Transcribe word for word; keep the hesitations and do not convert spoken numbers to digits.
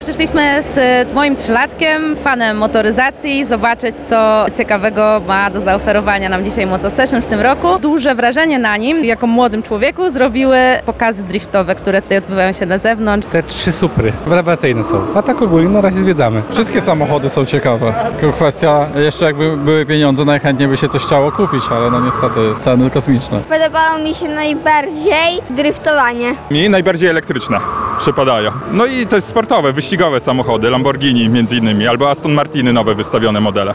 przyszliśmy z moim trzylatkiem, fanem motoryzacji, zobaczyć, co ciekawego ma do zaoferowania nam dzisiaj Motosession w tym roku. Duże wrażenie na nim, jako młodym człowieku, zrobiły pokazy driftowe, które tutaj odbywają się na zewnątrz. Te trzy supry rewelacyjne są, a tak ogólnie na razie zwiedzamy. Wszystkie samochody są ciekawe, tylko kwestia, jeszcze jakby były pieniądze, najchętniej by się coś chciało kupić, ale no niestety ceny kosmiczne. Podobało mi się najbardziej driftowanie. Mi najbardziej elektryczne przypadają. No i te sportowe, wyścigowe samochody, Lamborghini między innymi, albo Aston Martiny, nowe wystawione modele.